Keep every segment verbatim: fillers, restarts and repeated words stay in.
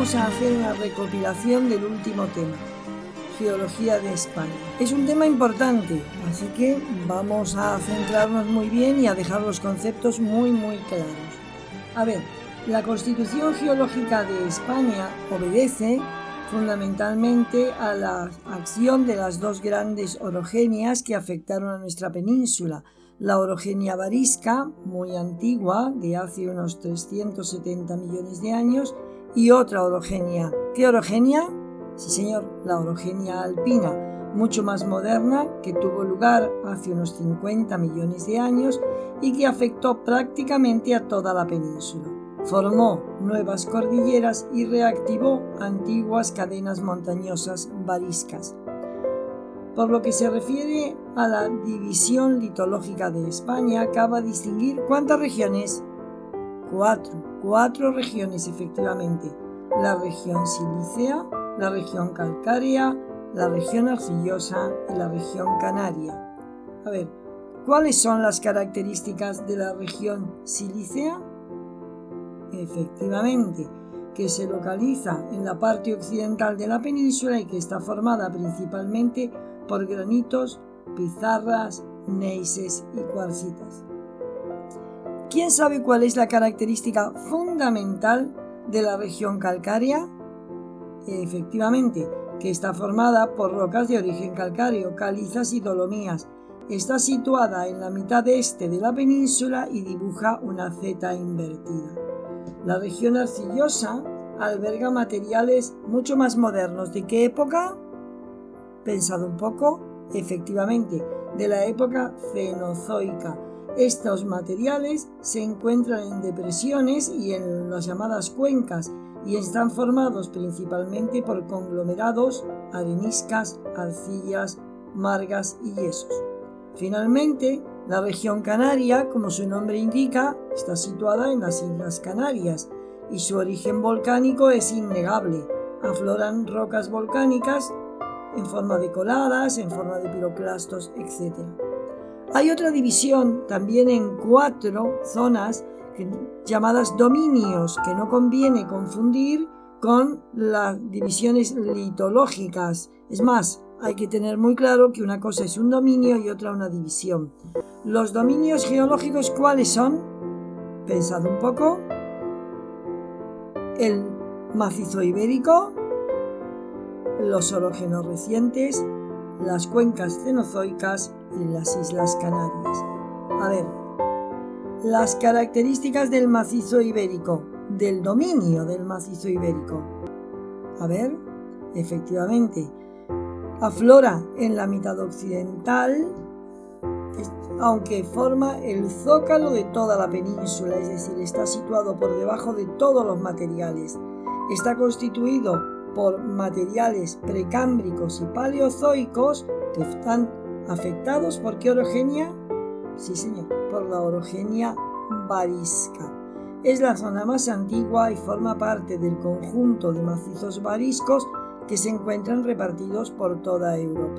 vamos a hacer una recopilación del último tema, Geología de España. Es un tema importante, así que vamos a centrarnos muy bien y a dejar los conceptos muy muy claros. A ver, la Constitución Geológica de España obedece fundamentalmente a la acción de las dos grandes orogenias que afectaron a nuestra península. La orogenia varisca, muy antigua, de hace unos trescientos setenta millones de años, y otra orogenia. ¿Qué orogenia? Sí, señor, la orogenia alpina, mucho más moderna, que tuvo lugar hace unos cincuenta millones de años y que afectó prácticamente a toda la península. Formó nuevas cordilleras y reactivó antiguas cadenas montañosas variscas. Por lo que se refiere a la división litológica de España, cabe distinguir ¿cuántas regiones? Cuatro, cuatro regiones efectivamente. La región silícea, la región calcárea, la región arcillosa y la región canaria. A ver, ¿cuáles son las características de la región silícea? Efectivamente, que se localiza en la parte occidental de la península y que está formada principalmente por granitos, pizarras, neises y cuarcitas. ¿Quién sabe cuál es la característica fundamental de la región calcárea? Efectivamente, que está formada por rocas de origen calcáreo, calizas y dolomías. Está situada en la mitad este de la península y dibuja una Z invertida. La región arcillosa alberga materiales mucho más modernos. ¿De qué época? Pensado un poco, efectivamente, de la época cenozoica. Estos materiales se encuentran en depresiones y en las llamadas cuencas y están formados principalmente por conglomerados, areniscas, arcillas, margas y yesos. Finalmente, la región canaria, como su nombre indica, está situada en las Islas Canarias y su origen volcánico es innegable. Afloran rocas volcánicas en forma de coladas, en forma de piroclastos, etcétera. Hay otra división también en cuatro zonas que, llamadas dominios, que no conviene confundir con las divisiones litológicas. Es más, hay que tener muy claro que una cosa es un dominio y otra una división. Los dominios geológicos, ¿cuáles son? Pensad un poco. El macizo ibérico, los orógenos recientes, las cuencas cenozoicas y las Islas Canarias. A ver, las características del macizo ibérico, del dominio del macizo ibérico. A ver, efectivamente, aflora en la mitad occidental, aunque forma el zócalo de toda la península, es decir, está situado por debajo de todos los materiales. Está constituido por materiales precámbricos y paleozoicos que están afectados ¿por qué orogenia? Sí, señor, por la orogenia varisca. Es la zona más antigua y forma parte del conjunto de macizos variscos que se encuentran repartidos por toda Europa.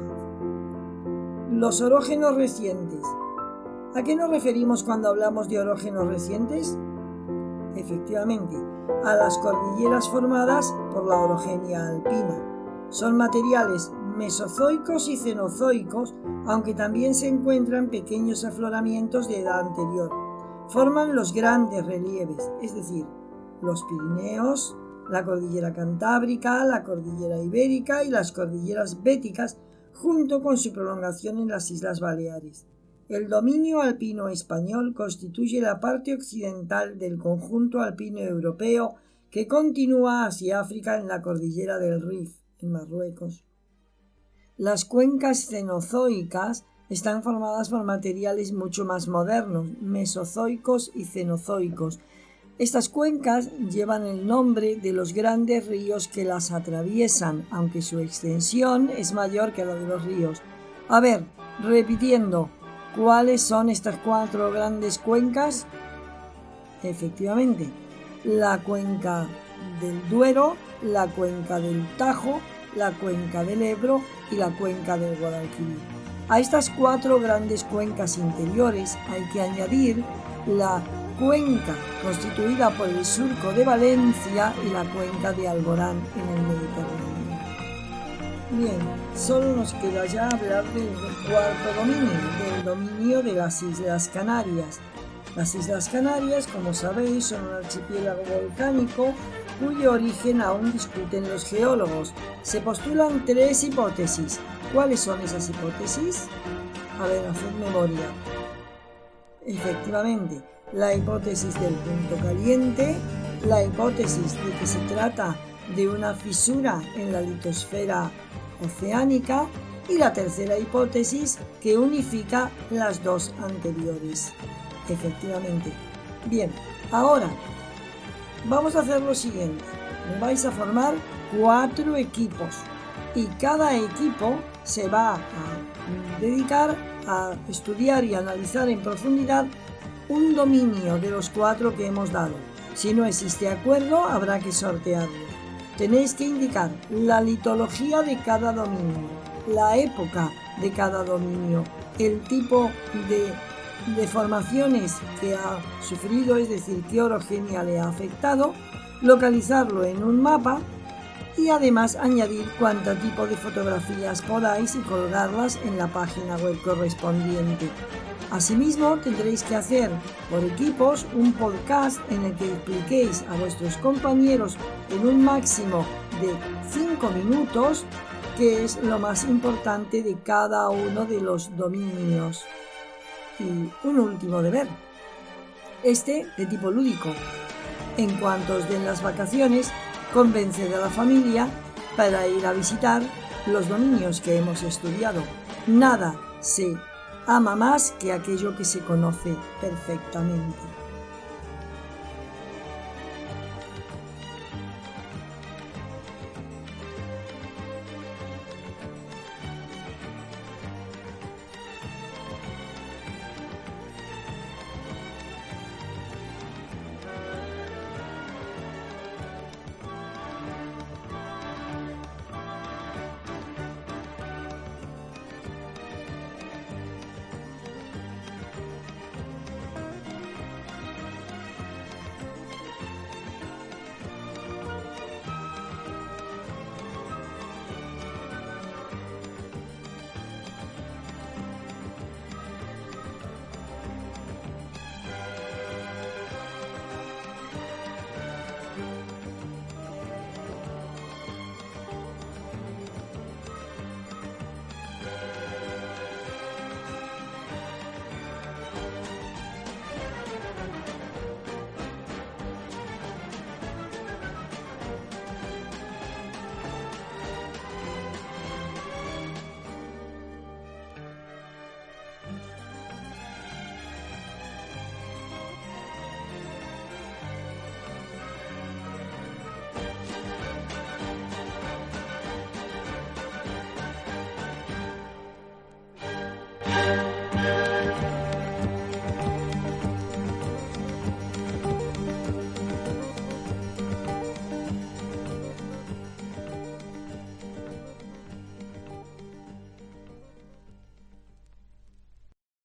Los orógenos recientes. ¿A qué nos referimos cuando hablamos de orógenos recientes? Efectivamente, a las cordilleras formadas por la orogenia alpina. Son materiales mesozoicos y cenozoicos, aunque también se encuentran pequeños afloramientos de edad anterior. Forman los grandes relieves, es decir, los Pirineos, la cordillera cantábrica, la cordillera ibérica y las cordilleras béticas, junto con su prolongación en las Islas Baleares. El dominio alpino español constituye la parte occidental del conjunto alpino europeo que continúa hacia África en la cordillera del Rif, en Marruecos. Las cuencas cenozoicas están formadas por materiales mucho más modernos, mesozoicos y cenozoicos. Estas cuencas llevan el nombre de los grandes ríos que las atraviesan, aunque su extensión es mayor que la de los ríos. A ver, repitiendo, ¿cuáles son estas cuatro grandes cuencas? Efectivamente, la cuenca del Duero, la cuenca del Tajo, la cuenca del Ebro y la cuenca del Guadalquivir. A estas cuatro grandes cuencas interiores hay que añadir la cuenca constituida por el surco de Valencia y la cuenca de Alborán en el Mediterráneo. Bien, solo nos queda ya hablar del cuarto dominio, del dominio de las Islas Canarias. Las Islas Canarias, como sabéis, son un archipiélago volcánico cuyo origen aún discuten los geólogos. Se postulan tres hipótesis. ¿Cuáles son esas hipótesis? A ver, haced memoria. Efectivamente, la hipótesis del punto caliente, la hipótesis de que se trata de una fisura en la litosfera oceánica y la tercera hipótesis que unifica las dos anteriores. Efectivamente. Bien, ahora vamos a hacer lo siguiente. Me vais a formar cuatro equipos y cada equipo se va a dedicar a estudiar y analizar en profundidad un dominio de los cuatro que hemos dado. Si no existe acuerdo, habrá que sortearlo. Tenéis que indicar la litología de cada dominio, la época de cada dominio, el tipo de deformaciones que ha sufrido, es decir, qué orogenia le ha afectado, localizarlo en un mapa y además añadir cuánto tipo de fotografías podáis y colgarlas en la página web correspondiente. Asimismo, tendréis que hacer por equipos un podcast en el que expliquéis a vuestros compañeros en un máximo de cinco minutos qué es lo más importante de cada uno de los dominios. Y un último deber, este de tipo lúdico. En cuanto os den las vacaciones, convenced a la familia para ir a visitar los dominios que hemos estudiado. Nada se ama más que aquello que se conoce perfectamente.